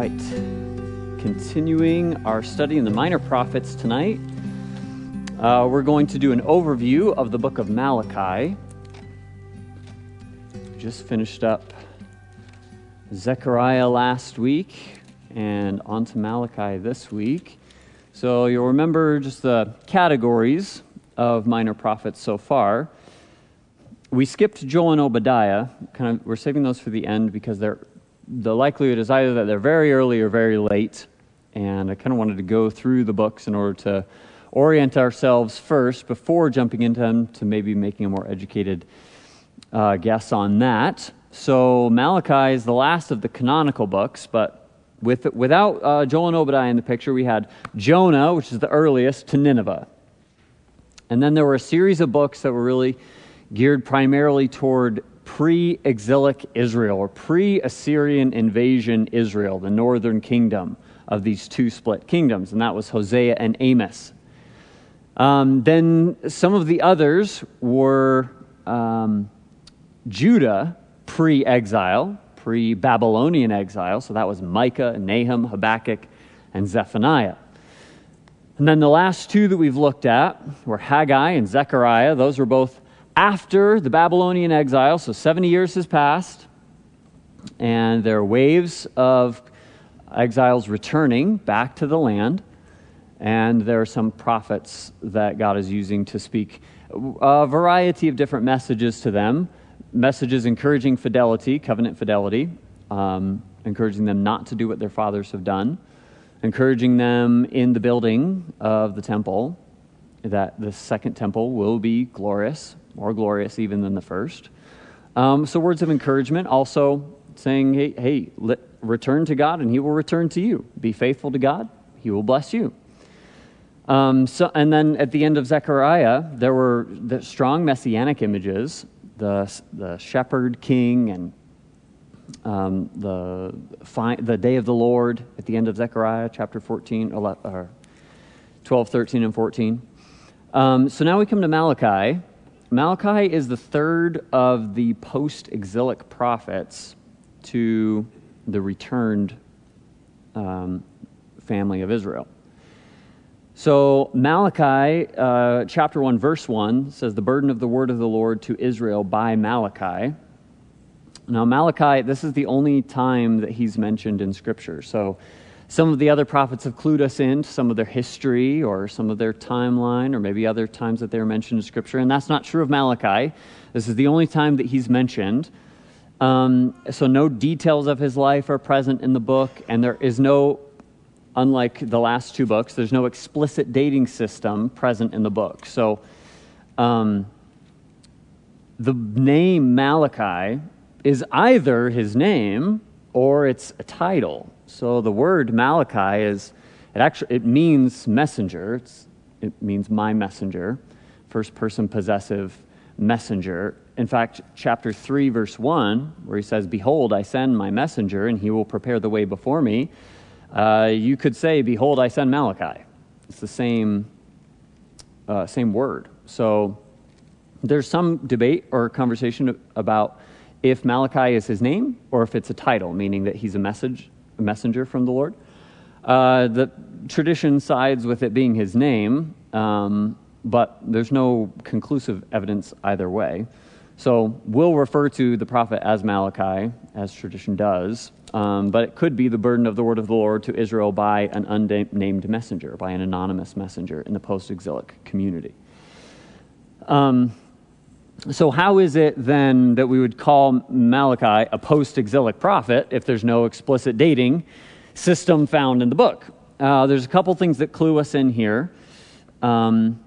right, continuing our study in the Minor Prophets tonight. We're going to do an overview of the book of Malachi. Just finished up Zechariah last week and on to Malachi this week. So you'll remember just the categories of minor prophets so far. We skipped Joel and Obadiah. We're saving those for the end because the likelihood is either that they're very early or very late, and I kind of wanted to go through the books in order to orient ourselves first before jumping into them to maybe making a more educated guess on that. So Malachi is the last of the canonical books, but without Joel and Obadiah in the picture, we had Jonah, which is the earliest, to Nineveh. And then there were a series of books that were really geared primarily toward pre-exilic Israel, or pre-Assyrian invasion Israel, the northern kingdom of these two split kingdoms, and that was Hosea and Amos. Then some of the others were Judah, pre-exile, pre-Babylonian exile, so that was Micah, Nahum, Habakkuk, and Zephaniah. And then the last two that we've looked at were Haggai and Zechariah. Those were both after the Babylonian exile, so 70 years has passed, and there are waves of exiles returning back to the land, and there are some prophets that God is using to speak a variety of different messages to them, messages encouraging fidelity, covenant fidelity, encouraging them not to do what their fathers have done, encouraging them in the building of the temple, that the second temple will be glorious, more glorious even than the first. So words of encouragement, also saying, hey, return to God and He will return to you. Be faithful to God, He will bless you. And then at the end of Zechariah, there were the strong messianic images, the shepherd king and the day of the Lord at the end of Zechariah, chapter 14, 12, 13, and 14. So now we come to Malachi. Malachi is the third of the post-exilic prophets to the returned family of Israel. So Malachi, chapter 1, verse 1, says, "The burden of the word of the Lord to Israel by Malachi." Now Malachi, this is the only time that he's mentioned in Scripture. So some of the other prophets have clued us in to some of their history or some of their timeline or maybe other times that they're mentioned in Scripture, and that's not true of Malachi. This is the only time that he's mentioned. So no details of his life are present in the book, and there is no, unlike the last two books, there's no explicit dating system present in the book. So the name Malachi is either his name or it's a title. So the word Malachi it means messenger. It means my messenger, first person possessive messenger. In fact, chapter 3, verse 1, where he says, "Behold, I send my messenger, and he will prepare the way before me." You could say, "Behold, I send Malachi." It's the same word. So there's some debate or conversation about if Malachi is his name or if it's a title, meaning that he's a messenger from the Lord. The tradition sides with it being his name, but there's no conclusive evidence either way. So we'll refer to the prophet as Malachi, as tradition does, but it could be the burden of the word of the Lord to Israel by an unnamed messenger, by an anonymous messenger in the post-exilic community. So how is it then that we would call Malachi a post-exilic prophet if there's no explicit dating system found in the book? There's a couple things that clue us in here. One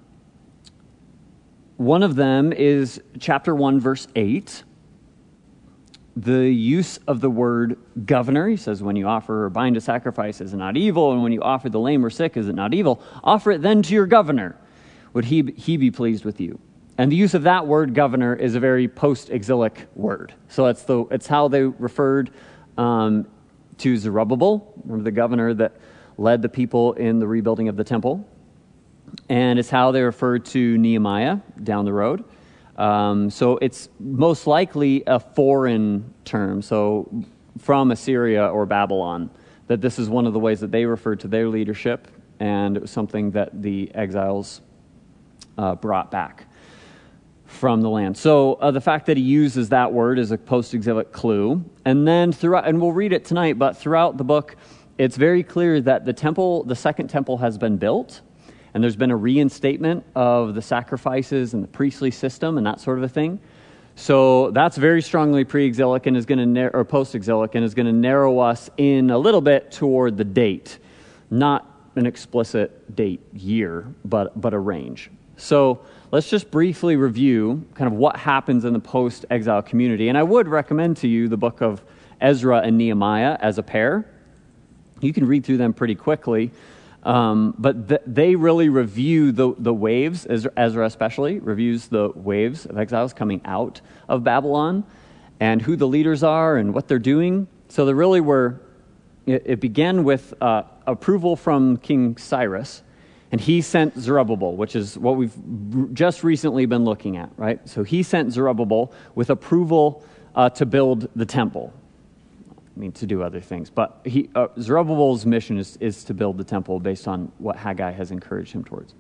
of them is chapter 1, verse 8. The use of the word governor. He says, when you offer or bind a sacrifice, is it not evil? And when you offer the lame or sick, is it not evil? Offer it then to your governor. Would he be pleased with you? And the use of that word, governor, is a very post-exilic word. So it's how they referred to Zerubbabel, remember the governor that led the people in the rebuilding of the temple. And it's how they referred to Nehemiah down the road. So it's most likely a foreign term, so from Assyria or Babylon, that this is one of the ways that they referred to their leadership, and it was something that the exiles brought back from the land. So the fact that he uses that word is a post-exilic clue. And then throughout, and we'll read it tonight, but throughout the book, it's very clear that the second temple has been built, and there's been a reinstatement of the sacrifices and the priestly system and that sort of a thing. So that's very strongly pre-exilic and is going to, or post-exilic, and is going to narrow us in a little bit toward the date, not an explicit date year, but a range. So let's just briefly review kind of what happens in the post-exile community. And I would recommend to you the book of Ezra and Nehemiah as a pair. You can read through them pretty quickly. But they really review the waves, Ezra especially, reviews the waves of exiles coming out of Babylon and who the leaders are and what they're doing. So there really it began with approval from King Cyrus, and he sent Zerubbabel, which is what we've just recently been looking at, right? So he sent Zerubbabel with approval to build the temple. I mean, to do other things. But Zerubbabel's mission is to build the temple based on what Haggai has encouraged him towards.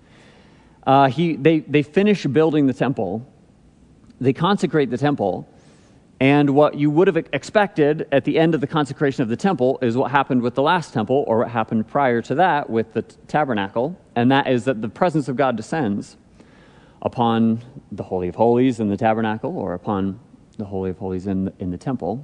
They finish building the temple. They consecrate the temple. And what you would have expected at the end of the consecration of the temple is what happened with the last temple, or what happened prior to that with the tabernacle. And that is that the presence of God descends upon the Holy of Holies in the tabernacle, or upon the Holy of Holies in the temple.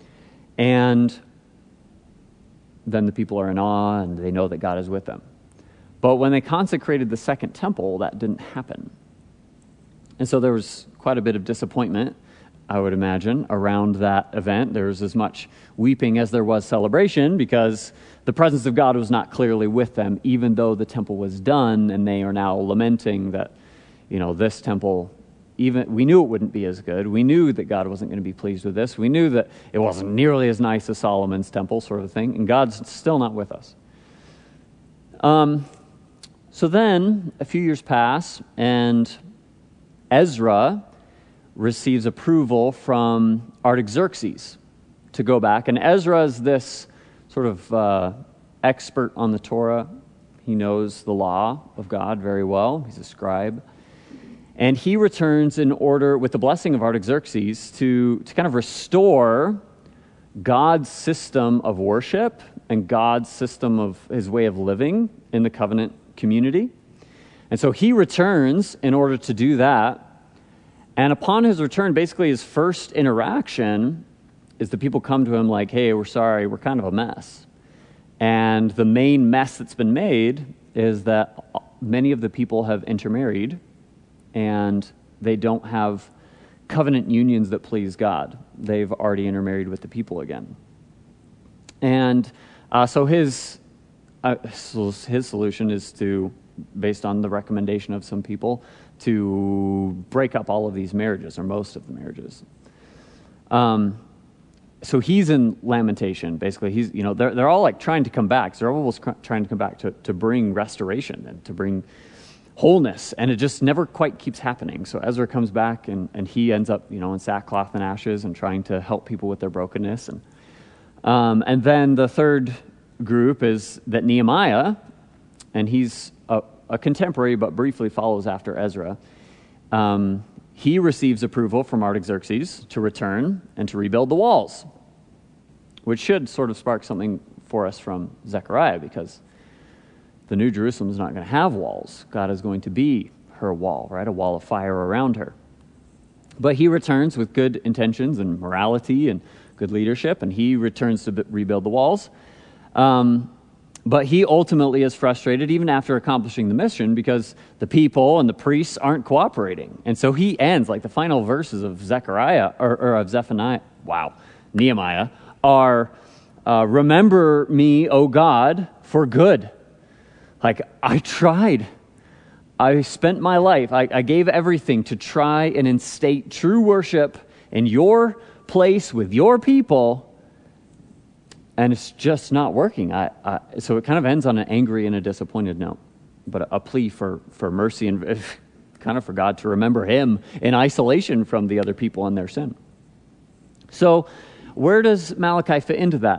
And then the people are in awe and they know that God is with them. But when they consecrated the second temple, that didn't happen. And so there was quite a bit of disappointment, I would imagine, around that event. There was as much weeping as there was celebration, because the presence of God was not clearly with them, even though the temple was done, and they are now lamenting that, this temple, we knew it wouldn't be as good. We knew that God wasn't going to be pleased with this. We knew that it wasn't nearly as nice as Solomon's temple, sort of thing, and God's still not with us. So then a few years pass, and Ezra receives approval from Artaxerxes to go back. And Ezra is this sort of expert on the Torah. He knows the law of God very well. He's a scribe. And he returns in order, with the blessing of Artaxerxes, to kind of restore God's system of worship and God's system of his way of living in the covenant community. And so he returns in order to do that. And upon his return, basically his first interaction is the people come to him like, hey, we're sorry, we're kind of a mess. And the main mess that's been made is that many of the people have intermarried, and they don't have covenant unions that please God. They've already intermarried with the people again. And so his solution is to, based on the recommendation of some people, to break up all of these marriages, or most of the marriages. So he's in lamentation. Basically, they're all like trying to come back. Zerubbabel's trying to come back to bring restoration and to bring wholeness, and it just never quite keeps happening. So Ezra comes back, and he ends up, in sackcloth and ashes, and trying to help people with their brokenness. And then the third group is that Nehemiah, and he's a contemporary, but briefly follows after Ezra. He receives approval from Artaxerxes to return and to rebuild the walls, which should sort of spark something for us from Zechariah, because the New Jerusalem is not going to have walls. God is going to be her wall, right? A wall of fire around her. But he returns with good intentions and morality and good leadership, and he returns to rebuild the walls. But he ultimately is frustrated even after accomplishing the mission, because the people and the priests aren't cooperating. And so he ends, like the final verses of Zechariah, or of Nehemiah, are, remember me, O God, for good. Like, I tried. I spent my life, I gave everything to try and instate true worship in your place with your people, and it's just not working. So it kind of ends on an angry and a disappointed note, but a plea for mercy and kind of for God to remember him in isolation from the other people and their sin. So where does Malachi fit into that?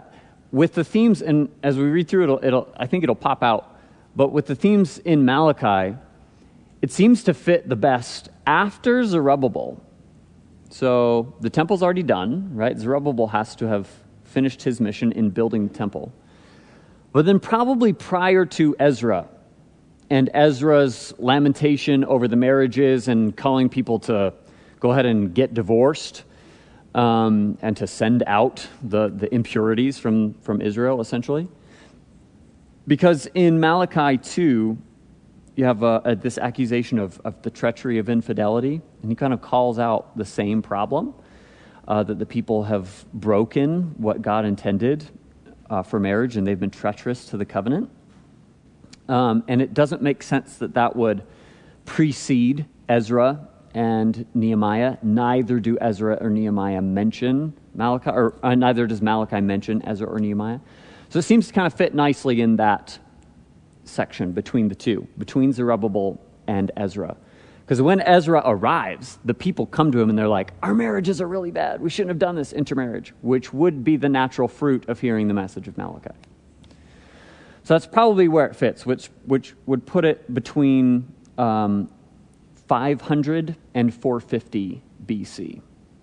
with the themes, and as we read through I think it'll pop out, but with the themes in Malachi, it seems to fit the best after Zerubbabel. So the temple's already done, right? Zerubbabel has to have finished his mission in building the temple. But then probably prior to Ezra, and Ezra's lamentation over the marriages and calling people to go ahead and get divorced, and to send out the impurities from Israel, essentially. Because in Malachi 2, you have this accusation of the treachery of infidelity, and he kind of calls out the same problem, that the people have broken what God intended for marriage, and they've been treacherous to the covenant. And it doesn't make sense that would precede Ezra and Nehemiah. Neither do Ezra or Nehemiah mention Malachi, or neither does Malachi mention Ezra or Nehemiah. So it seems to kind of fit nicely in that section between the two, between Zerubbabel and Ezra. Because when Ezra arrives, the people come to him and they're like, our marriages are really bad. We shouldn't have done this intermarriage, which would be the natural fruit of hearing the message of Malachi. So that's probably where it fits, which would put it between 500 and 450 BC.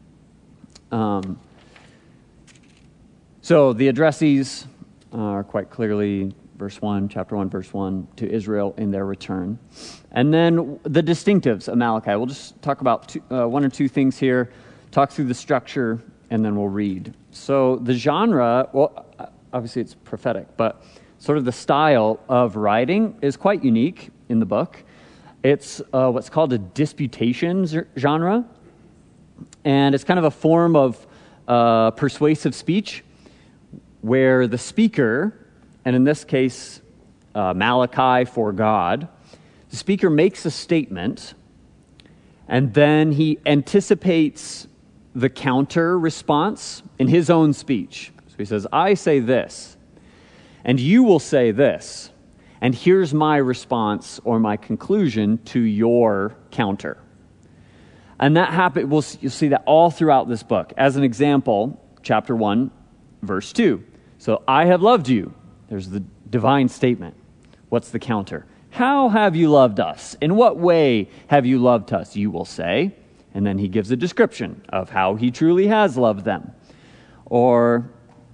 So the addressees are quite clearly chapter 1, verse 1, to Israel in their return. And then the distinctives of Malachi. We'll just talk about one or two things here, talk through the structure, and then we'll read. So the genre, well, obviously it's prophetic, but sort of the style of writing is quite unique in the book. It's what's called a disputation genre, and it's kind of a form of persuasive speech where the speaker, and in this case, Malachi for God, the speaker makes a statement, and then he anticipates the counter response in his own speech. So he says, I say this, and you will say this, and here's my response or my conclusion to your counter. And that happens, you'll see that all throughout this book. As an example, chapter 1, verse 2. So, I have loved you. There's the divine statement. What's the counter? How have you loved us? In what way have you loved us? You will say. And then he gives a description of how he truly has loved them. Or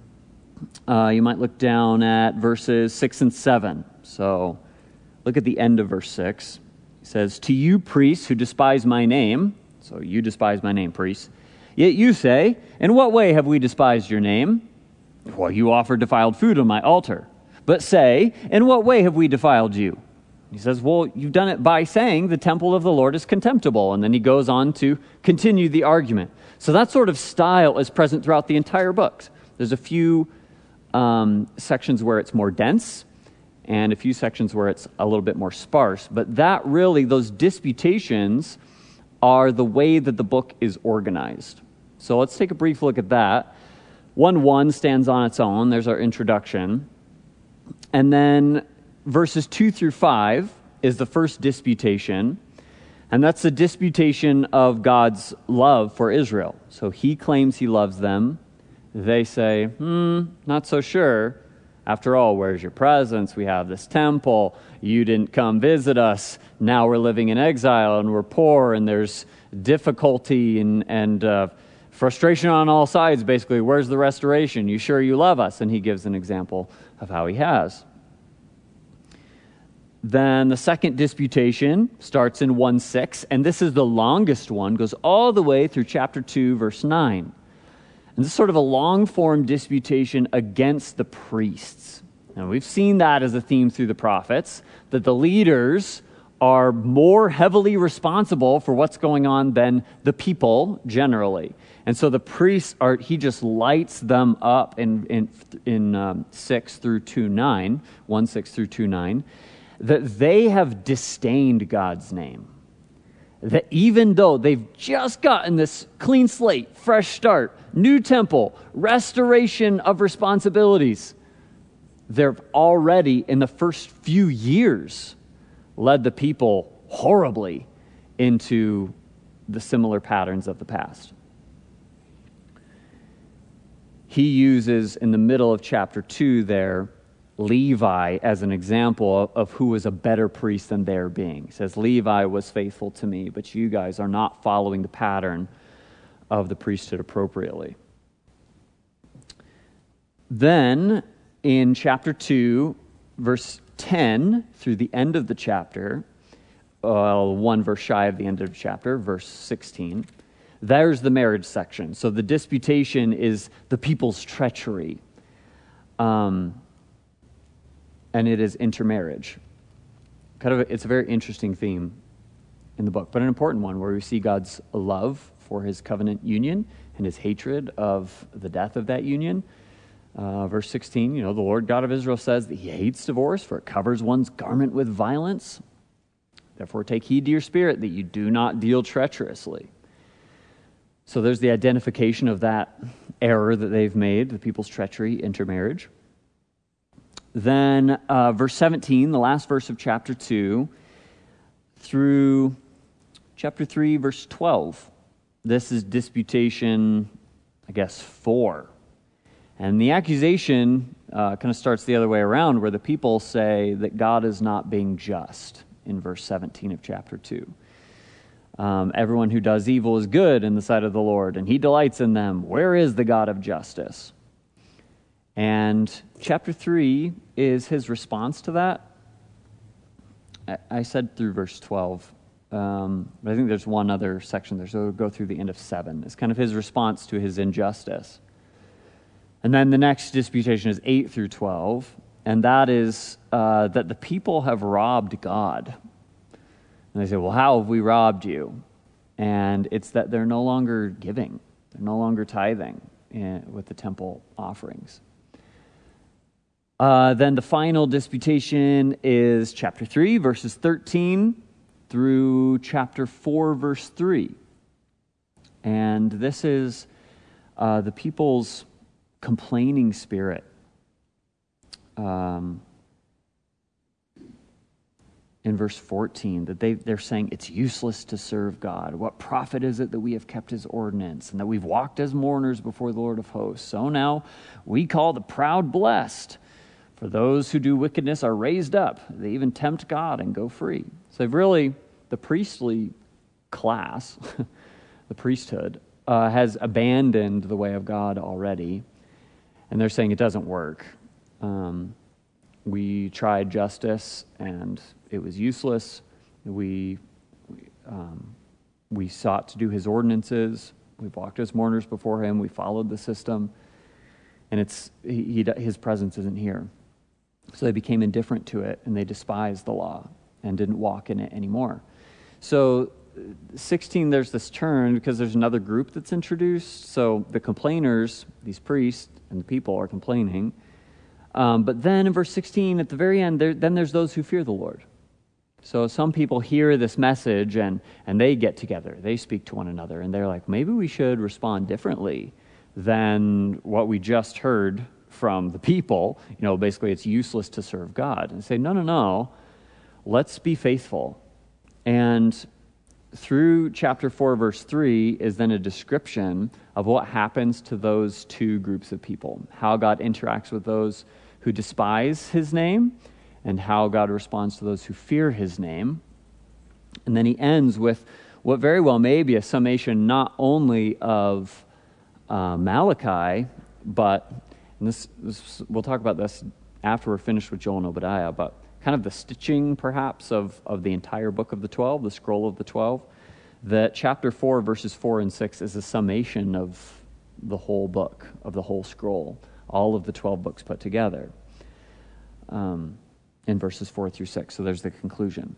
you might look down at verses 6 and 7. So look at the end of verse 6. It says, to you priests who despise my name, so you despise my name, priests, yet you say, in what way have we despised your name? Well, you offer defiled food on my altar. But say, in what way have we defiled you? He says, well, you've done it by saying the temple of the Lord is contemptible. And then he goes on to continue the argument. So that sort of style is present throughout the entire book. There's a few sections where it's more dense and a few sections where it's a little bit more sparse. But that really, those disputations are the way that the book is organized. So let's take a brief look at that. 1:1 stands on its own. There's our introduction. And then verses 2 through 5 is the first disputation. And that's the disputation of God's love for Israel. So he claims he loves them. They say, not so sure. After all, where's your presence? We have this temple. You didn't come visit us. Now we're living in exile and we're poor and there's difficulty and frustration on all sides, basically. Where's the restoration? You sure you love us? And he gives an example of how he has. Then the second disputation starts in 1:6, and this is the longest one, goes all the way through chapter 2, verse 9. And this is sort of a long-form disputation against the priests. Now, we've seen that as a theme through the prophets, that the leaders are more heavily responsible for what's going on than the people generally. And so the priests he just lights them up in 6 through 2:9, 1:6 through 2:9, that they have disdained God's name. That even though they've just gotten this clean slate, fresh start, new temple, restoration of responsibilities, they're already, in the first few years, led the people horribly into the similar patterns of the past. he uses in the middle of chapter 2 there, Levi as an example of who was a better priest than their being. He says, Levi was faithful to me, but you guys are not following the pattern of the priesthood appropriately. Then, in chapter 2, verse 10 through the end of the chapter, one verse shy of the end of the chapter, verse 16, there's the marriage section. So the disputation is the people's treachery. And it is intermarriage. It's a very interesting theme in the book, but an important one where we see God's love for his covenant union and his hatred of the death of that union. Verse 16, the Lord God of Israel says that he hates divorce, for it covers one's garment with violence. Therefore take heed to your spirit that you do not deal treacherously. So there's the identification of that error that they've made, the people's treachery, intermarriage. Then verse 17, the last verse of chapter 2, through chapter 3, verse 12. This is disputation, 4. And the accusation kind of starts the other way around, where the people say that God is not being just in verse 17 of chapter 2. Everyone who does evil is good in the sight of the Lord, and he delights in them. Where is the God of justice? And chapter 3 is his response to that. I said through verse 12, but I think there's one other section there, so we'll go through the end of 7. It's kind of his response to his injustice. And then the next disputation is 8 through 12, and that is that the people have robbed God. And they say, well, how have we robbed you? And it's that they're no longer giving. They're no longer tithing with the temple offerings. Then the final disputation is chapter 3, verses 13 through chapter 4, verse 3. And this is the people's complaining spirit. In verse 14, that they're saying it's useless to serve God. What profit is it that we have kept his ordinance and that we've walked as mourners before the Lord of hosts? So now we call the proud blessed. For those who do wickedness are raised up. They even tempt God and go free. So really, the priestly class, the priesthood, has abandoned the way of God already. And they're saying it doesn't work. We tried justice and it was useless. We sought to do his ordinances. We walked as mourners before him. We followed the system. And his presence isn't here. So they became indifferent to it, and they despised the law and didn't walk in it anymore. So 16, there's this turn because there's another group that's introduced. So the complainers, these priests and the people are complaining. But then in verse 16, at the very end, then there's those who fear the Lord. So some people hear this message, and they get together. They speak to one another, and they're like, maybe we should respond differently than what we just heard from the people. Basically it's useless to serve God. And say, no, let's be faithful. And through chapter 4, verse 3 is then a description of what happens to those two groups of people, how God interacts with those who despise his name, and how God responds to those who fear his name. And then he ends with what very well may be a summation not only of Malachi, but we'll talk about this after we're finished with Joel and Obadiah, but kind of the stitching, perhaps, of the entire book of the 12, the scroll of the 12, that chapter 4, verses 4 and 6 is a summation of the whole book, of the whole scroll, all of the 12 books put together in verses 4 through 6. So there's the conclusion.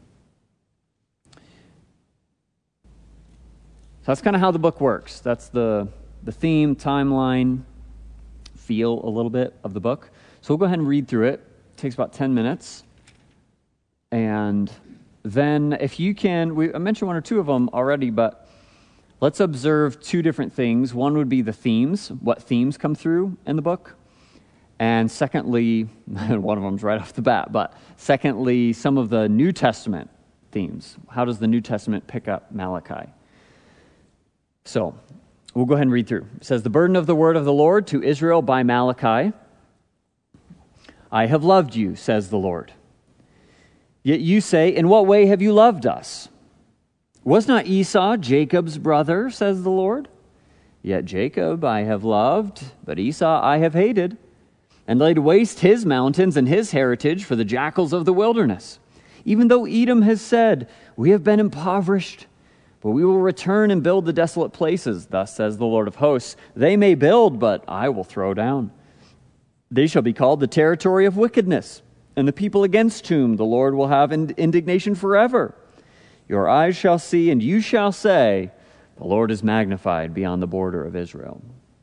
So that's kind of how the book works. That's the theme, timeline, feel a little bit of the book. So we'll go ahead and read through it. It takes about 10 minutes. And then if you can, I mentioned one or two of them already, but let's observe two different things. One would be the themes, what themes come through in the book. And secondly, one of them's right off the bat, but secondly, some of the New Testament themes. How does the New Testament pick up Malachi? So, We'll go ahead and read through. It says, the burden of the word of the Lord to Israel by Malachi. I have loved you, says the Lord. Yet you say, in what way have you loved us? Was not Esau Jacob's brother, says the Lord? Yet Jacob I have loved, but Esau I have hated, and laid waste his mountains and his heritage for the jackals of the wilderness. Even though Edom has said, we have been impoverished, but we will return and build the desolate places, thus says the Lord of hosts. They may build, but I will throw down. They shall be called the territory of wickedness, and the people against whom the Lord will have indignation forever. Your eyes shall see, and you shall say, the Lord is magnified beyond the border of Israel.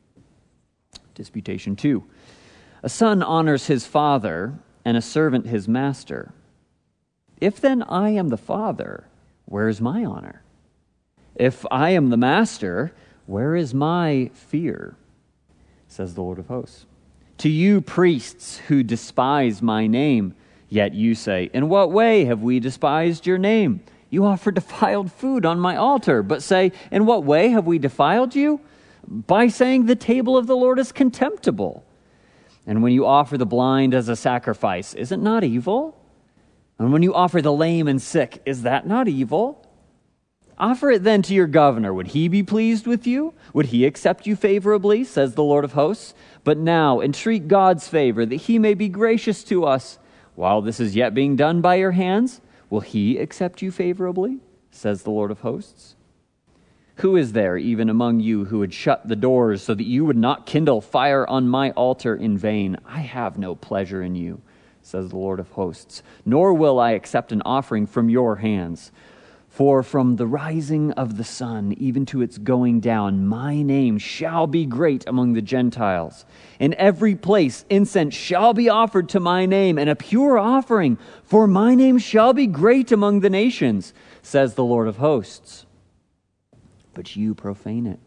Disputation 2. A son honors his father, and a servant his master. If then I am the father, where is my honor? If I am the master, where is my fear? Says the Lord of hosts. To you priests who despise my name, yet you say, in what way have we despised your name? You offer defiled food on my altar, but say, in what way have we defiled you? By saying the table of the Lord is contemptible. And when you offer the blind as a sacrifice, is it not evil? And when you offer the lame and sick, is that not evil? Offer it then to your governor. Would he be pleased with you? Would he accept you favorably, says the Lord of hosts? But now entreat God's favor, that he may be gracious to us. While this is yet being done by your hands, will he accept you favorably, says the Lord of hosts? Who is there even among you who would shut the doors so that you would not kindle fire on my altar in vain? I have no pleasure in you, says the Lord of hosts, nor will I accept an offering from your hands. For from the rising of the sun even to its going down, my name shall be great among the Gentiles. In every place incense shall be offered to my name, and a pure offering, for my name shall be great among the nations, says the Lord of hosts. But you profane it,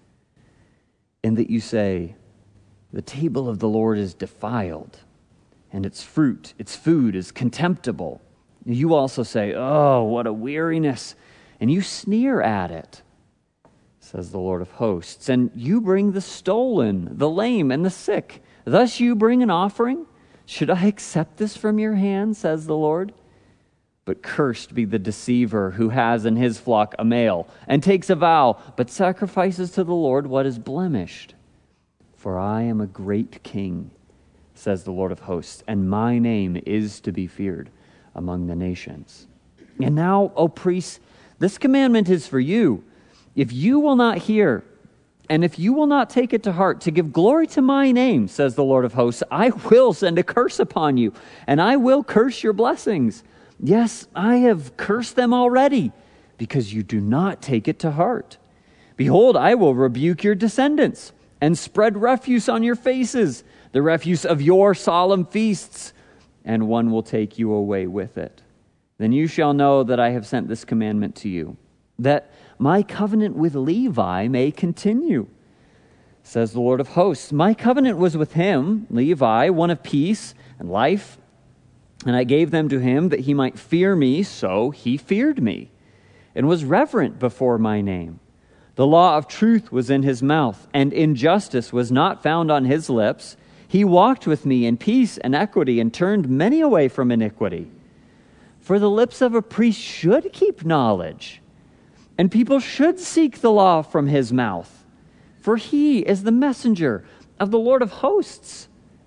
in that you say, the table of the Lord is defiled, and its fruit, its food is contemptible. You also say, oh, what a weariness, and you sneer at it, says the Lord of hosts. And you bring the stolen, the lame, and the sick. Thus you bring an offering. Should I accept this from your hand, says the Lord? But cursed be the deceiver who has in his flock a male, and takes a vow, but sacrifices to the Lord what is blemished. For I am a great king, says the Lord of hosts, and my name is to be feared among the nations. And now, O priests, this commandment is for you. If you will not hear, and if you will not take it to heart to give glory to my name, says the Lord of hosts, I will send a curse upon you, and I will curse your blessings. Yes, I have cursed them already, because you do not take it to heart. Behold, I will rebuke your descendants, and spread refuse on your faces, the refuse of your solemn feasts, and one will take you away with it. Then you shall know that I have sent this commandment to you, that my covenant with Levi may continue, says the Lord of hosts. My covenant was with him, Levi, one of peace and life, and I gave them to him that he might fear me, so he feared me, and was reverent before my name. The law of truth was in his mouth, and injustice was not found on his lips. He walked with me in peace and equity, and turned many away from iniquity. For the lips of a priest should keep knowledge, and people should seek the law from his mouth. For he is the messenger of the Lord of hosts.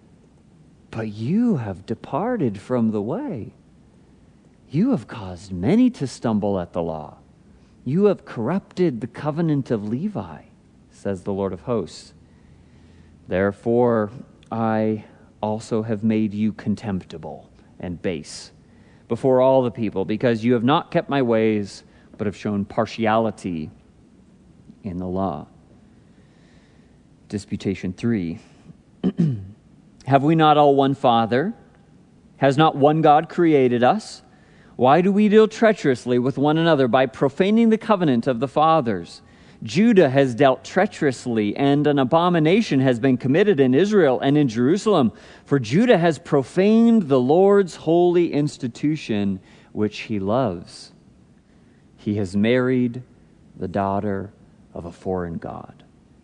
But you have departed from the way. You have caused many to stumble at the law. You have corrupted the covenant of Levi, says the Lord of hosts. Therefore, I also have made you contemptible and base before all the people, because you have not kept my ways, but have shown partiality in the law. Disputation 3. Have we not all one Father? Has not one God created us? Why do we deal treacherously with one another by profaning the covenant of the fathers? Judah has dealt treacherously, and an abomination has been committed in Israel and in Jerusalem. For Judah has profaned the Lord's holy institution, which he loves. He has married the daughter of a foreign god.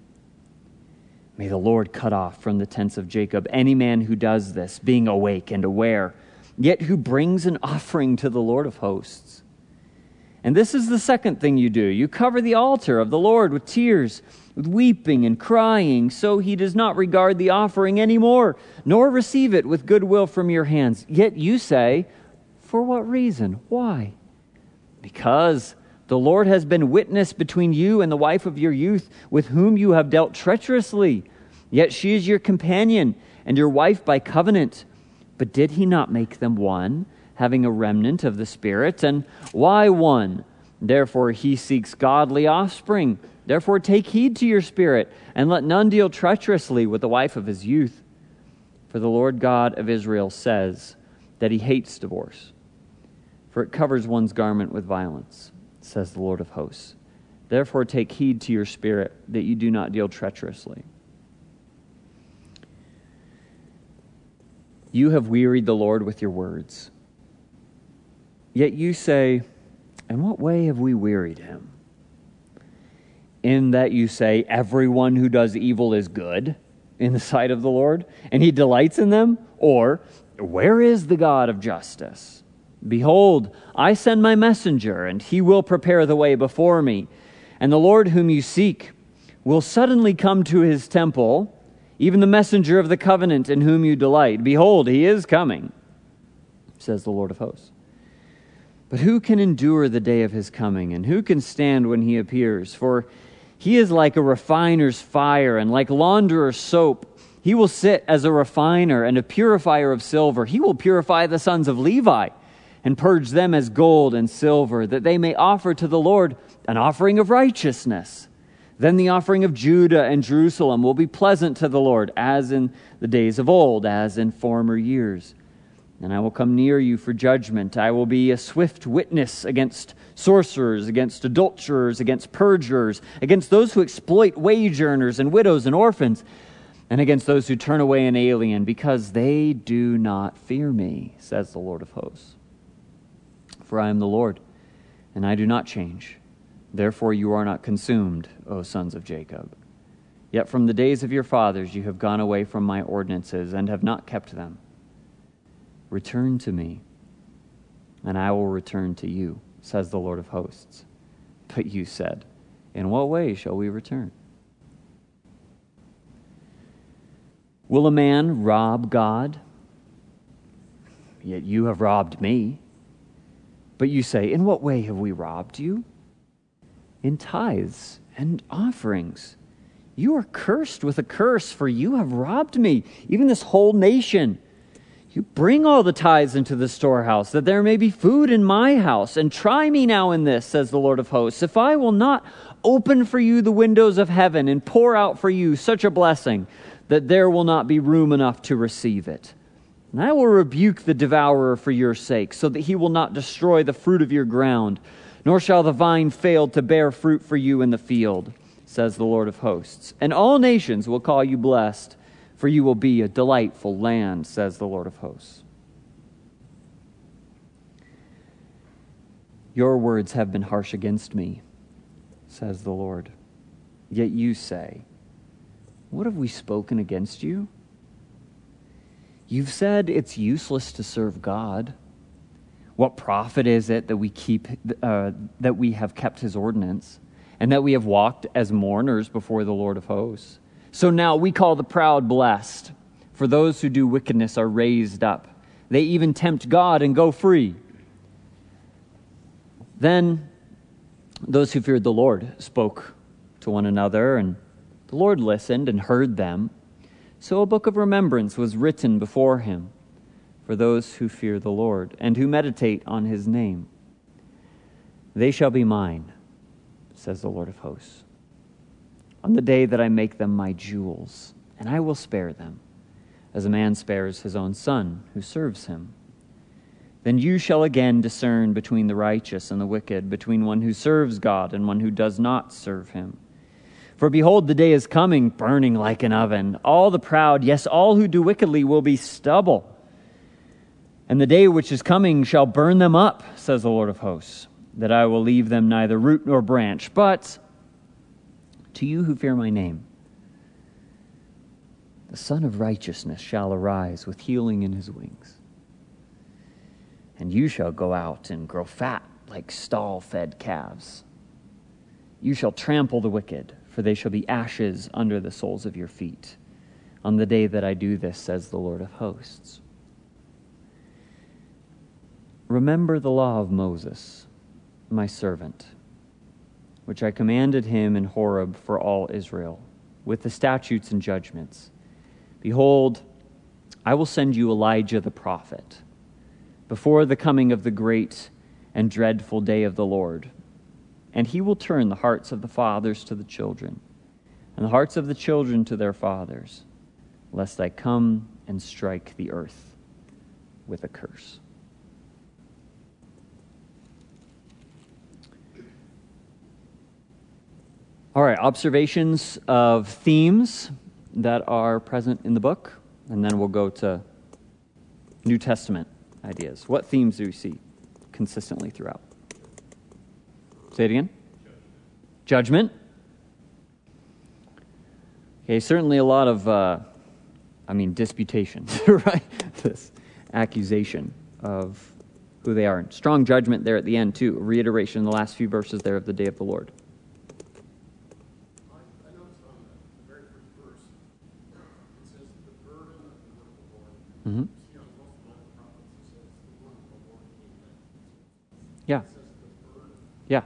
May the Lord cut off from the tents of Jacob any man who does this, being awake and aware, yet who brings an offering to the Lord of hosts. And this is the second thing you do. You cover the altar of the Lord with tears, with weeping and crying, so he does not regard the offering anymore, nor receive it with goodwill from your hands. Yet you say, for what reason? Why? Because the Lord has been witness between you and the wife of your youth, with whom you have dealt treacherously. Yet she is your companion and your wife by covenant. But did he not make them one, having a remnant of the Spirit? And why one? Therefore he seeks godly offspring. Therefore take heed to your spirit, and let none deal treacherously with the wife of his youth. For the Lord God of Israel says that he hates divorce, for it covers one's garment with violence, says the Lord of hosts. Therefore take heed to your spirit, that you do not deal treacherously. You have wearied the Lord with your words. Yet you say, in what way have we wearied him? In that you say, everyone who does evil is good in the sight of the Lord, and he delights in them? Or, where is the God of justice? Behold, I send my messenger, and he will prepare the way before me. And the Lord whom you seek will suddenly come to his temple, even the messenger of the covenant in whom you delight. Behold, he is coming, says the Lord of hosts. But who can endure the day of his coming, and who can stand when he appears? For he is like a refiner's fire, and like launderer's soap. He will sit as a refiner and a purifier of silver. He will purify the sons of Levi, and purge them as gold and silver, that they may offer to the Lord an offering of righteousness. Then the offering of Judah and Jerusalem will be pleasant to the Lord, as in the days of old, as in former years. And I will come near you for judgment. I will be a swift witness against sorcerers, against adulterers, against perjurers, against those who exploit wage earners and widows and orphans, and against those who turn away an alien, because they do not fear me, says the Lord of hosts. For I am the Lord, and I do not change. Therefore you are not consumed, O sons of Jacob. Yet from the days of your fathers you have gone away from my ordinances and have not kept them. Return to me, and I will return to you, says the Lord of hosts. But you said, in what way shall we return? Will a man rob God? Yet you have robbed me. But you say, in what way have we robbed you? In tithes and offerings. You are cursed with a curse, for you have robbed me, even this whole nation. You bring all the tithes into the storehouse, that there may be food in my house. And try me now in this, says the Lord of hosts, if I will not open for you the windows of heaven and pour out for you such a blessing, that there will not be room enough to receive it. And I will rebuke the devourer for your sake, so that he will not destroy the fruit of your ground, nor shall the vine fail to bear fruit for you in the field, says the Lord of hosts. And all nations will call you blessed, for you will be a delightful land, says the Lord of hosts. Your words have been harsh against me, says the Lord. Yet you say, what have we spoken against you? You've said it's useless to serve God. What profit is it that we have kept his ordinance, and that we have walked as mourners before the Lord of hosts? So now we call the proud blessed, for those who do wickedness are raised up. They even tempt God and go free. Then those who feared the Lord spoke to one another, and the Lord listened and heard them. So a book of remembrance was written before him for those who fear the Lord and who meditate on his name. They shall be mine, says the Lord of hosts, on the day that I make them my jewels, and I will spare them, as a man spares his own son who serves him. Then you shall again discern between the righteous and the wicked, between one who serves God and one who does not serve him. For behold, the day is coming, burning like an oven. All the proud, yes, all who do wickedly will be stubble. And the day which is coming shall burn them up, says the Lord of hosts, that I will leave them neither root nor branch. But to you who fear my name, The Son of Righteousness shall arise with healing in his wings. And you shall go out and grow fat like stall-fed calves. You shall trample the wicked, for they shall be ashes under the soles of your feet. On the day that I do this, says the Lord of hosts. Remember the law of Moses, my servant, which I commanded him in Horeb for all Israel, with the statutes and judgments. Behold, I will send you Elijah the prophet, before the coming of the great and dreadful day of the Lord. And he will turn the hearts of the fathers to the children, and the hearts of the children to their fathers, lest I come and strike the earth with a curse. All right, observations of themes that are present in the book, and then we'll go to New Testament ideas. What themes do we see consistently throughout? Say it again. Judgment. Okay, certainly a lot of, disputation, right? This accusation of who they are. Strong judgment there at the end, too. A reiteration in the last few verses there of the day of the Lord. Mm-hmm. Yeah. Yeah.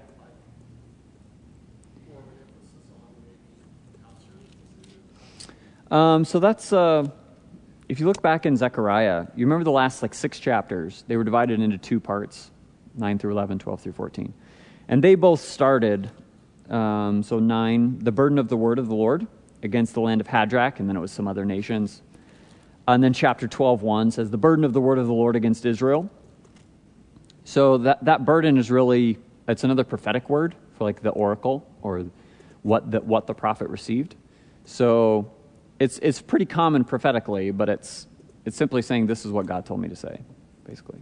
So that's, if you look back in Zechariah, you remember the last 6 chapters, they were divided into 2 parts, 9 through 11, 12 through 14. And they both started, 9, the burden of the word of the Lord against the land of Hadrach, and then it was some other nations. And then chapter 12:1 says, the burden of the word of the Lord against Israel. So that burden is really, it's another prophetic word for the oracle or what the prophet received. So it's pretty common prophetically, but it's simply saying this is what God told me to say, basically.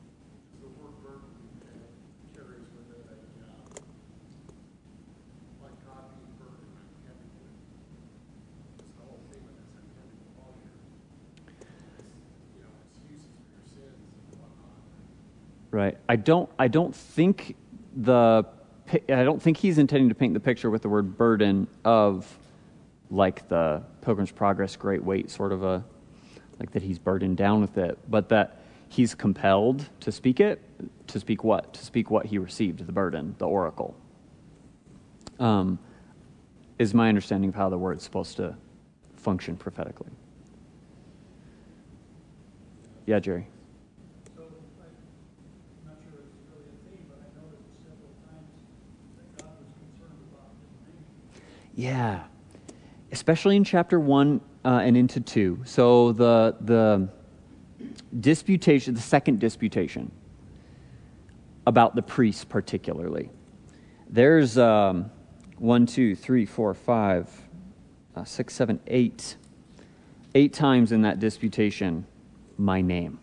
Right. I don't think he's intending to paint the picture with the word burden of the Pilgrim's Progress great weight, sort of that he's burdened down with it, but that he's compelled to speak it. To speak what? To speak what he received, the burden, the oracle. Is my understanding of how the word's supposed to function prophetically. Yeah, Jerry. Yeah, especially in chapter 1 and into 2. So the disputation, the second disputation about the priests particularly. There's 1, 2, 3, 4, 5, 6, 7, 8. 8 times in that disputation, my name.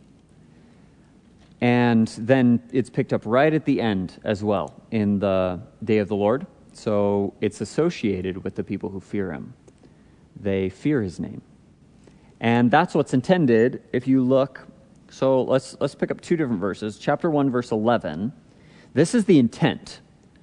And then it's picked up right at the end as well in the day of the Lord. So it's associated with the people who fear him. They fear his name. And that's what's intended if you look. So let's pick up 2 different verses. Chapter 1, verse 11. This is the intent.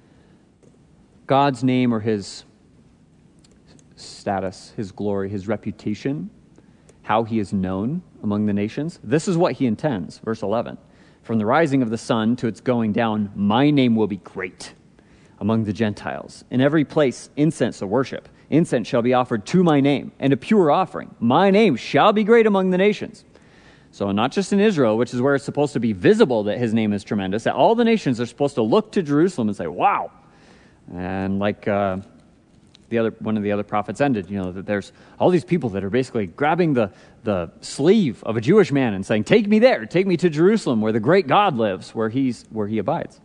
God's name or his status, his glory, his reputation, how he is known among the nations. This is what he intends. Verse 11. From the rising of the sun to its going down, my name will be great among the Gentiles. In every place, incense of worship. Incense shall be offered to my name, and a pure offering. My name shall be great among the nations. So not just in Israel, which is where it's supposed to be visible that his name is tremendous, that all the nations are supposed to look to Jerusalem and say, wow. And one of the other prophets ended, that there's all these people that are basically grabbing the sleeve of a Jewish man and saying, take me there, take me to Jerusalem where the great God lives, where he abides.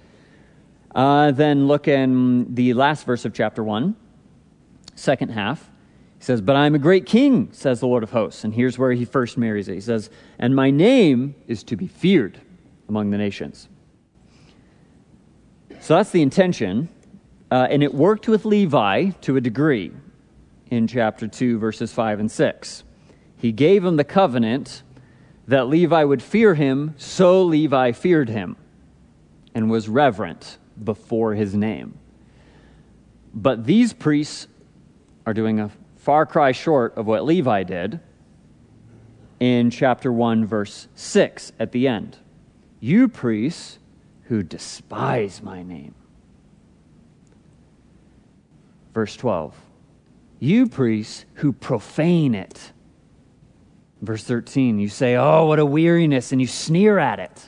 Then look in the last verse of chapter 1, second half. He says, but I'm a great king, says the Lord of hosts. And here's where he first marries it. He says, and my name is to be feared among the nations. So that's the intention. And it worked with Levi to a degree. in chapter 2, verses 5 and 6. He gave him the covenant that Levi would fear him, so Levi feared him and was reverent before his name. But these priests are doing a far cry short of what Levi did in chapter 1, verse 6 at the end. You priests who despise my name. Verse 12. You priests who profane it. Verse 13. You say, oh, what a weariness, and you sneer at it.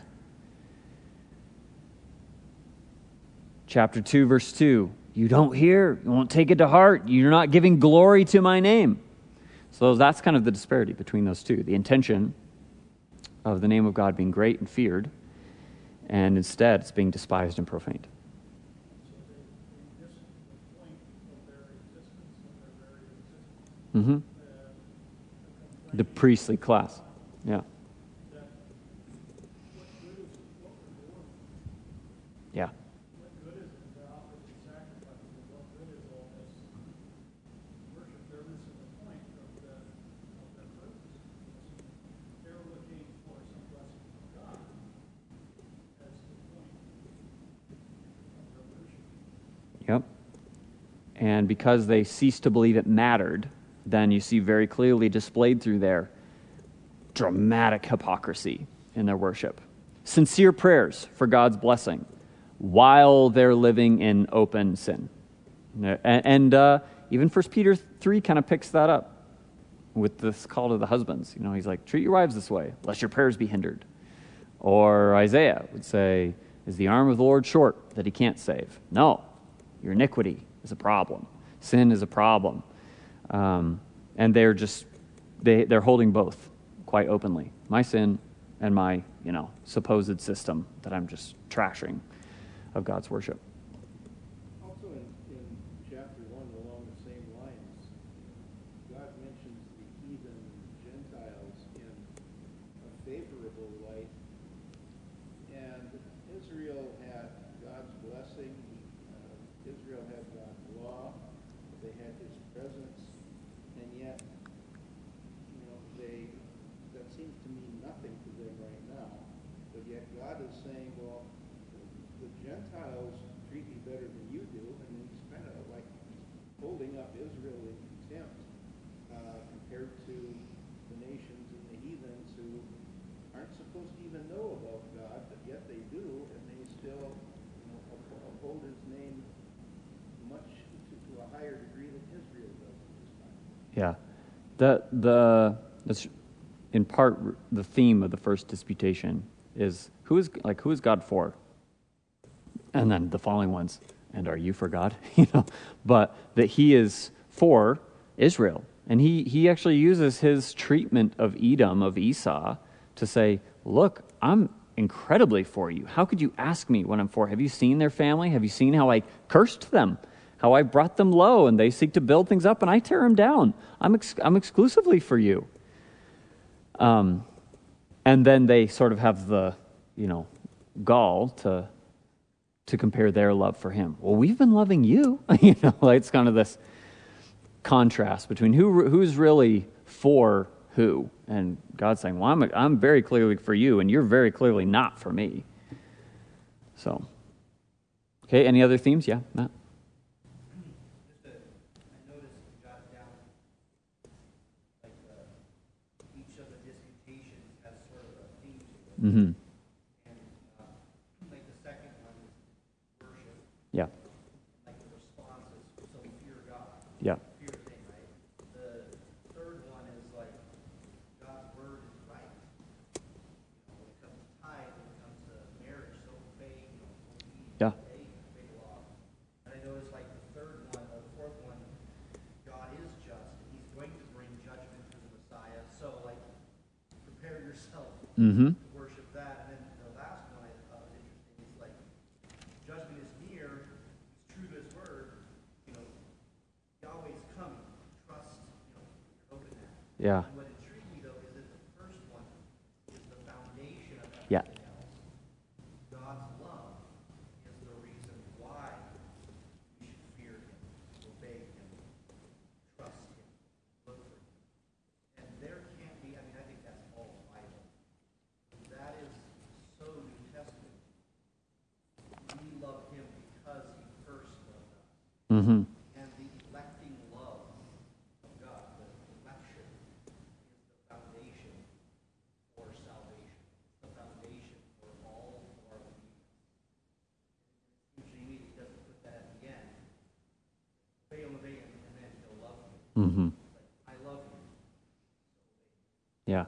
Chapter 2, verse 2. You don't hear, you won't take it to heart. You're not giving glory to my name. So that's kind of the disparity between those two. The intention of the name of God being great and feared, and instead it's being despised and profaned. Mm-hmm. The priestly class. Yeah. Yeah. Yep. And because they ceased to believe it mattered, then you see very clearly displayed through their dramatic hypocrisy in their worship. Sincere prayers for God's blessing while they're living in open sin. And even 1 Peter 3 kind of picks that up with this call to the husbands. You know, he's like, treat your wives this way, lest your prayers be hindered. Or Isaiah would say, is the arm of the Lord short that he can't save? No, your iniquity is a problem. Sin is a problem. And they're just, they're holding both quite openly. My sin and my, supposed system that I'm just trashing of God's worship. Also in chapter 1, along the same lines, God mentions the heathen Gentiles in a favorable light. And Israel had God's blessing. Israel had God's law. They had his presence. And yet, that seems to mean nothing to them right now. But yet God is saying, well, the Gentiles treat me better than you do. And he's kind of like holding up Israel in contempt compared to the nations and the heathens who aren't supposed to even know about God, but yet they do, and they still uphold his name much to a higher degree than Israel does at this time. Yeah. That's in part the theme of the first disputation is who is God for? And then the following ones, and are you for God? But that he is for Israel. And he actually uses his treatment of Edom, of Esau, to say, look, I'm incredibly for you. How could you ask me what I'm for? Have you seen their family? Have you seen how I cursed them? How I brought them low and they seek to build things up and I tear them down. I'm exclusively for you. And then they sort of have the, gall to compare their love for him. Well, we've been loving you. It's kind of this contrast between who's really for who. And God's saying, well, I'm very clearly for you and you're very clearly not for me. So, okay, any other themes? Yeah, Matt? Mm-hmm. And like the second one is worship. Yeah. Like the response is, so we fear God. Yeah. Fear thing, right? The third one is like God's word is right. When it comes to tithe, when it comes to marriage, so obey, Yeah. obey law. And I noticed like the third one, or the fourth one, God is just, and he's going to bring judgment through the Messiah. So like, prepare yourself. Mm-hmm. Worship that, and then the last one I thought was interesting is like judgment is near, he's true to his word, Yahweh's coming, trust, open that. Yeah. And what intrigued me though is that the first one is the foundation of everything Yeah. else. God's love is the reason why we should fear him, obey him, trust him. Mm-hmm. Yeah.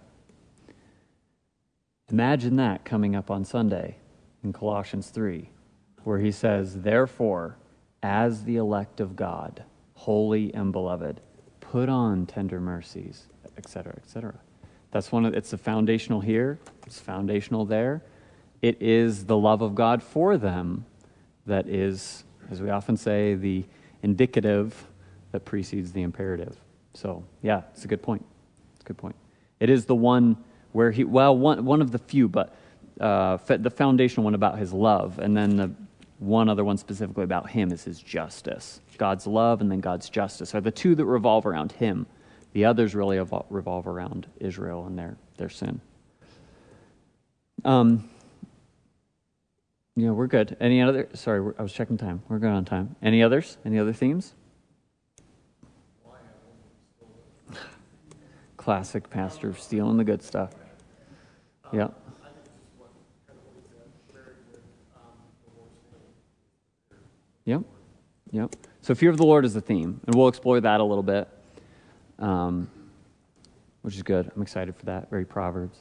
Imagine that coming up on Sunday in Colossians 3, where he says, therefore, as the elect of God, holy and beloved, put on tender mercies, etc., etc. That's it's the foundational here, it's foundational there. It is the love of God for them that is, as we often say, the indicative that precedes the imperative. So, yeah, it's a good point. It's a good point. It is the one where one of the few, but the foundational one about his love, and then the one other one specifically about him is his justice. God's love and then God's justice are the two that revolve around him. The others really revolve around Israel and their sin. We're good. Any other? Sorry, I was checking time. We're good on time. Any others? Any other themes? Classic pastor stealing the good stuff. Yeah. Yep. So fear of the Lord is the theme, and we'll explore that a little bit, which is good. I'm excited for that. Very Proverbs.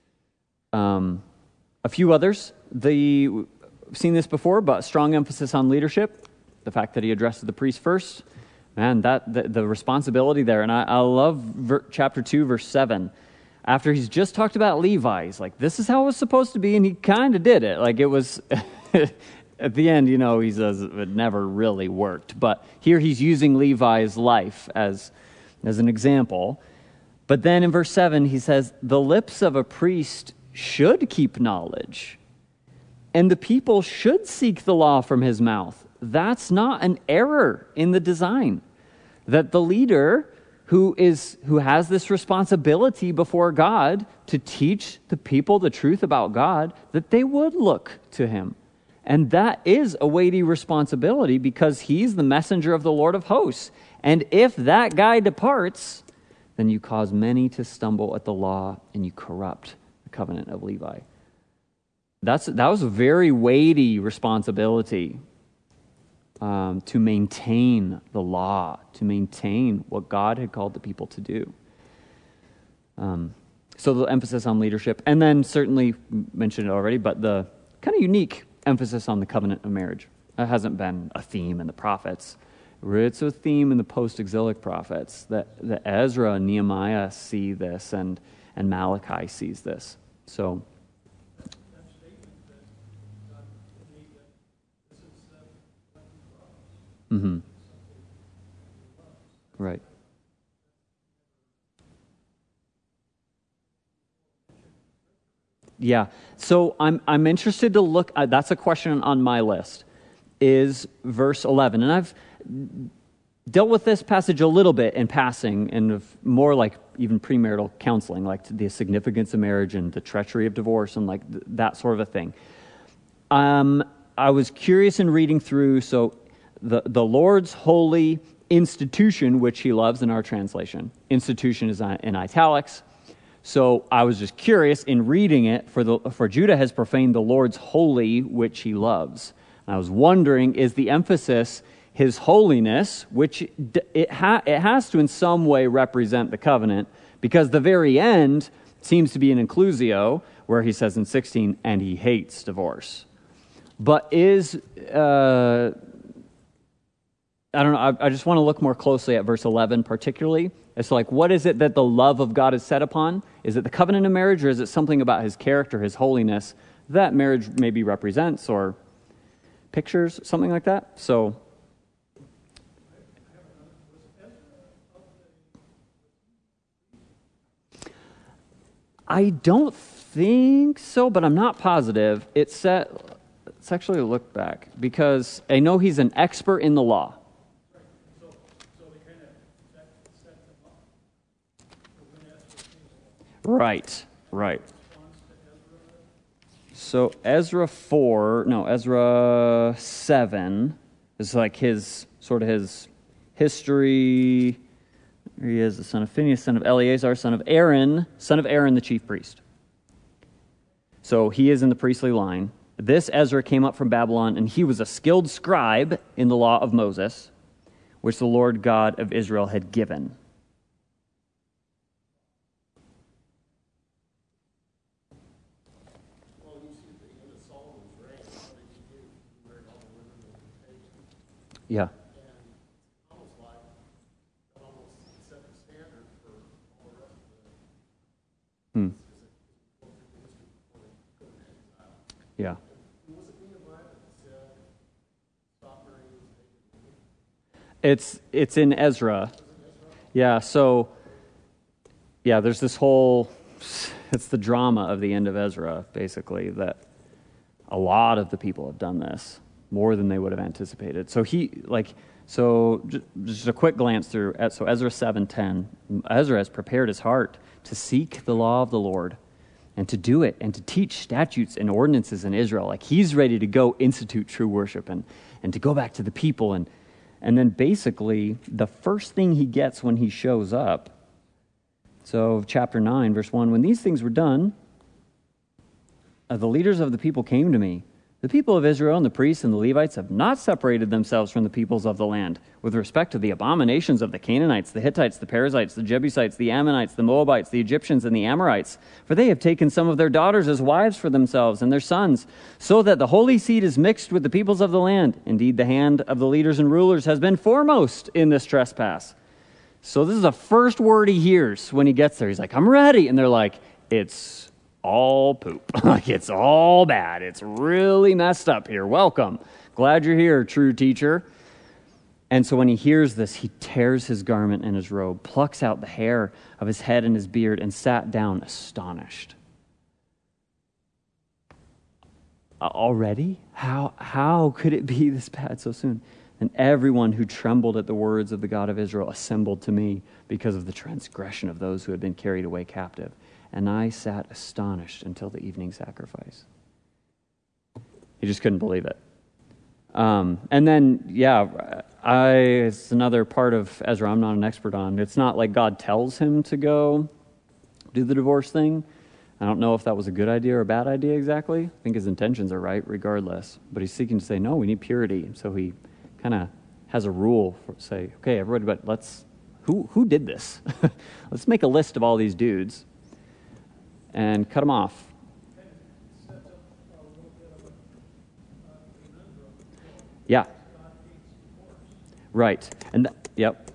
A few others. We've seen this before, but strong emphasis on leadership. The fact that he addresses the priest first. Man, the responsibility there. And I love chapter 2, verse 7. After he's just talked about Levi, he's like, this is how it was supposed to be, and he kind of did it. Like it was... At the end, he says it never really worked. But here he's using Levi's life as an example. But then in verse 7, he says, the lips of a priest should keep knowledge, and the people should seek the law from his mouth. That's not an error in the design. That the leader who has this responsibility before God to teach the people the truth about God, that they would look to him. And that is a weighty responsibility because he's the messenger of the Lord of hosts. And if that guy departs, then you cause many to stumble at the law and you corrupt the covenant of Levi. That was a very weighty responsibility to maintain the law, to maintain what God had called the people to do. So the emphasis on leadership. And then certainly mentioned it already, but the kind of unique emphasis on the covenant of marriage. That hasn't been a theme in the prophets. It's a theme in the post-exilic prophets that Ezra and Nehemiah see this and Malachi sees this. So, right. Yeah, so I'm interested to look. That's a question on my list. Is verse 11, and I've dealt with this passage a little bit in passing, and more like even premarital counseling, like the significance of marriage and the treachery of divorce, and like that sort of a thing. I was curious in reading through. So the Lord's holy institution, which He loves in our translation. Institution is in italics. So I was just curious in reading it, for Judah has profaned the Lord's holy, which he loves. And I was wondering, is the emphasis his holiness, which it has to in some way represent the covenant, because the very end seems to be an inclusio, where he says in 16, and he hates divorce. But I don't know, I just want to look more closely at verse 11 particularly. It's like, what is it that the love of God is set upon? Is it the covenant of marriage, or is it something about his character, his holiness, that marriage maybe represents, or pictures, something like that? So, I don't think so, but I'm not positive. Let's actually look back, because I know he's an expert in the law. Right. So Ezra 7 is like his history. Here he is, the son of Phinehas, son of Eleazar, son of Aaron the chief priest. So he is in the priestly line. This Ezra came up from Babylon, and he was a skilled scribe in the law of Moses, which the Lord God of Israel had given. Yeah. Almost like that almost set the standard for all the rest of the Hmm. history before they go into exile. Yeah. Was it Nehemiah that said, stop burying these It's in Ezra. Yeah, so there's this whole, it's the drama of the end of Ezra, basically, that a lot of the people have done this more than they would have anticipated. So just a quick glance through, so Ezra 7:10, Ezra has prepared his heart to seek the law of the Lord and to do it and to teach statutes and ordinances in Israel. Like, he's ready to go institute true worship and to go back to the people. And then basically the first thing he gets when he shows up, so chapter 9, verse 1, when these things were done, the leaders of the people came to me. The people of Israel and the priests and the Levites have not separated themselves from the peoples of the land with respect to the abominations of the Canaanites, the Hittites, the Perizzites, the Jebusites, the Ammonites, the Moabites, the Egyptians, and the Amorites. For they have taken some of their daughters as wives for themselves and their sons, so that the holy seed is mixed with the peoples of the land. Indeed, the hand of the leaders and rulers has been foremost in this trespass. So this is the first word he hears when he gets there. He's like, I'm ready. And they're like, it's all poop. Like, it's all bad. It's really messed up here. Welcome. Glad you're here, true teacher. And so when he hears this, he tears his garment and his robe, plucks out the hair of his head and his beard, and sat down astonished. Already? How could it be this bad so soon? And everyone who trembled at the words of the God of Israel assembled to me because of the transgression of those who had been carried away captive. And I sat astonished until the evening sacrifice. He just couldn't believe it. And then, it's another part of Ezra I'm not an expert on. It's not like God tells him to go do the divorce thing. I don't know if that was a good idea or a bad idea exactly. I think his intentions are right regardless. But he's seeking to say, no, we need purity. So he kind of has a rule for say, okay, everybody, but who did this? Let's make a list of all these dudes and cut them off. Yeah. Right. And yep.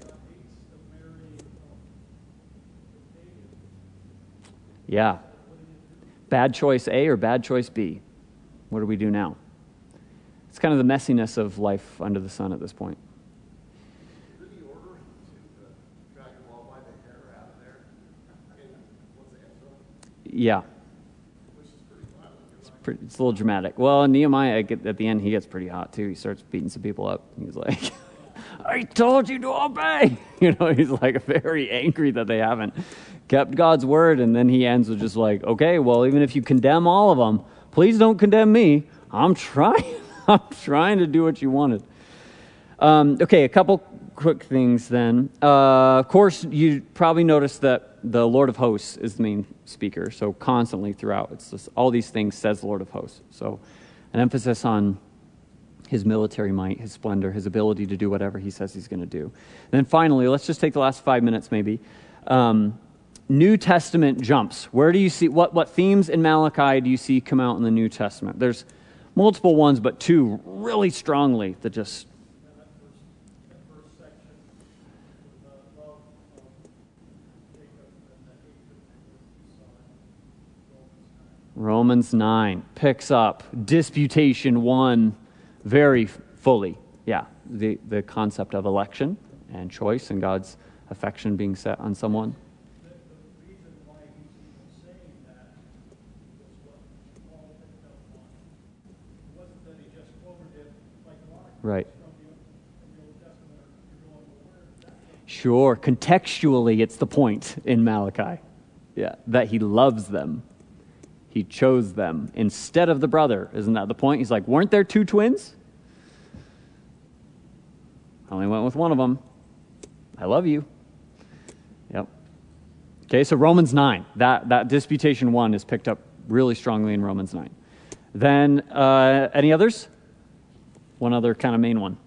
Yeah. Bad choice A or bad choice B? What do we do now? It's kind of the messiness of life under the sun at this point. Did he order him to drag them all by the hair out of there? What's the answer? Yeah. Which is pretty violent. It's a little dramatic. Well, Nehemiah, at the end, he gets pretty hot, too. He starts beating some people up. He's like, I told you to obey. He's like very angry that they haven't kept God's word. And then he ends with just like, okay, well, even if you condemn all of them, please don't condemn me. I'm trying to do what you wanted. Okay, a couple quick things then. Of course, you probably noticed that the Lord of Hosts is the main speaker. So constantly throughout, it's just all these things says the Lord of Hosts. So an emphasis on his military might, his splendor, his ability to do whatever he says he's going to do. And then finally, let's just take the last 5 minutes maybe. New Testament jumps. Where do you see, what themes in Malachi do you see come out in the New Testament? There's multiple ones, but two really strongly that just... That first section with love of Jacob and the hatred of his son, Romans 9 picks up Disputation 1 very fully. Yeah, the concept of election and choice and God's affection being set on someone. The reason why he's even saying that was what Paul picked up on. It wasn't that he just quoted it like a lot of Right. from the Old Testament or going the word. Sure, contextually it's the point in Malachi. Yeah, that he loves them. He chose them instead of the brother. Isn't that the point? He's like, weren't there two twins? I only went with one of them. I love you. Yep. Okay, so Romans 9. That Disputation 1 is picked up really strongly in Romans 9. Then, any others? One other kind of main one.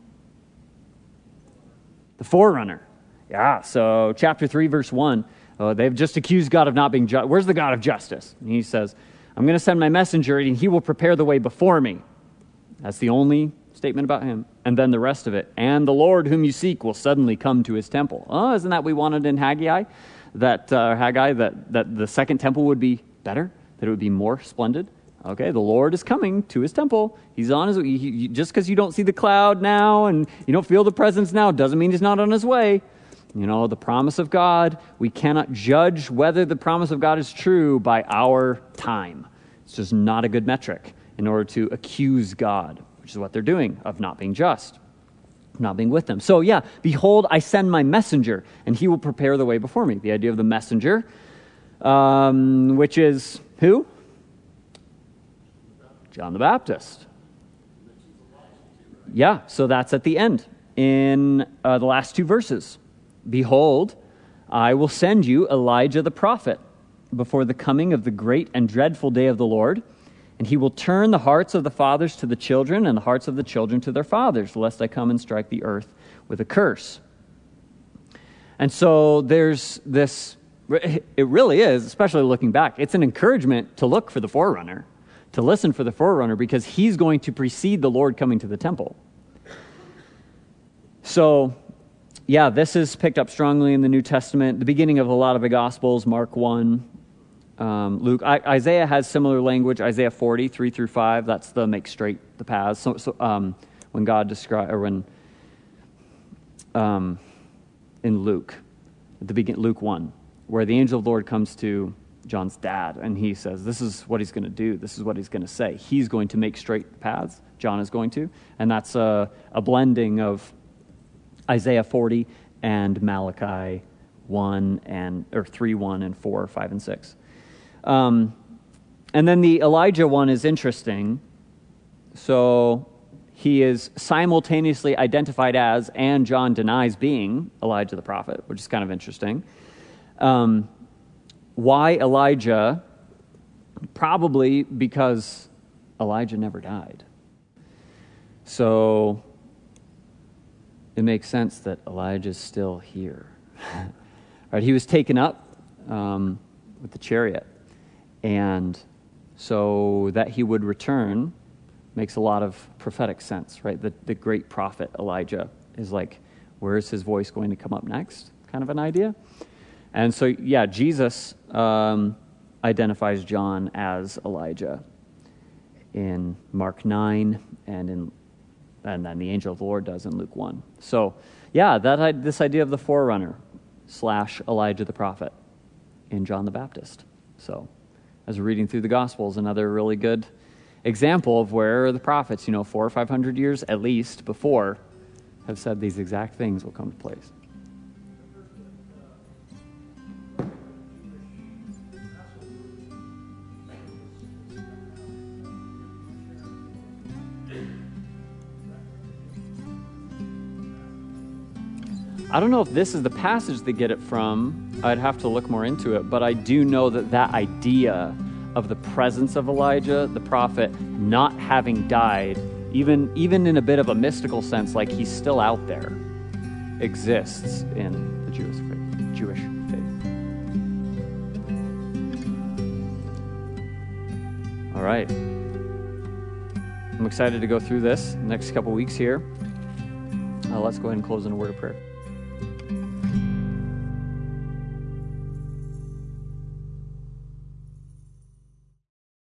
The forerunner. Yeah, so chapter 3, verse 1. They've just accused God of not being just. Where's the God of justice? And he says, I'm going to send my messenger, and he will prepare the way before me. That's the only statement about him. And then the rest of it, and the Lord whom you seek will suddenly come to his temple. Oh, isn't that what we wanted in Haggai? That the second temple would be better, that it would be more splendid. Okay, the Lord is coming to his temple. He's on his way. Just because you don't see the cloud now and you don't feel the presence now doesn't mean he's not on his way. You know, the promise of God, we cannot judge whether the promise of God is true by our time. It's just not a good metric in order to accuse God, which is what they're doing, of not being just, not being with them. So yeah, behold, I send my messenger, and he will prepare the way before me. The idea of the messenger, which is who? John the Baptist. Yeah, so that's at the end in the last two verses. Behold, I will send you Elijah the prophet before the coming of the great and dreadful day of the Lord. And he will turn the hearts of the fathers to the children and the hearts of the children to their fathers, lest I come and strike the earth with a curse. And so there's this, it really is, especially looking back, it's an encouragement to look for the forerunner, to listen for the forerunner, because he's going to precede the Lord coming to the temple. So, yeah, this is picked up strongly in the New Testament, the beginning of a lot of the Gospels, Mark 1, Luke. Isaiah has similar language. Isaiah 40, 3 through 5. That's the make straight the paths. So when God describes, or when in Luke, at the beginning, Luke 1, where the angel of the Lord comes to John's dad, and he says, "This is what he's going to do. This is what he's going to say. He's going to make straight the paths." John is going to, and that's a blending of Isaiah 40 and Malachi 1 or 3, 1 and 4, 5 and 6. And then the Elijah one is interesting. So he is simultaneously identified as, and John denies being, Elijah the prophet, which is kind of interesting. Why Elijah? Probably because Elijah never died. So it makes sense that Elijah's still here. Right, he was taken up with the chariot. And so that he would return makes a lot of prophetic sense, right? The great prophet Elijah is like, where is his voice going to come up next? Kind of an idea. And so, yeah, Jesus identifies John as Elijah in Mark 9 and then the angel of the Lord does in Luke 1. So, yeah, this idea of the forerunner / Elijah the prophet in John the Baptist. So, as we're reading through the Gospels, another really good example of where the prophets, 400 or 500 years at least before, have said these exact things will come to place. I don't know if this is the passage they get it from. I'd have to look more into it, but I do know that idea of the presence of Elijah, the prophet, not having died, even in a bit of a mystical sense, like he's still out there, exists in the Jewish faith. All right. I'm excited to go through this next couple weeks here. Let's go ahead and close in a word of prayer.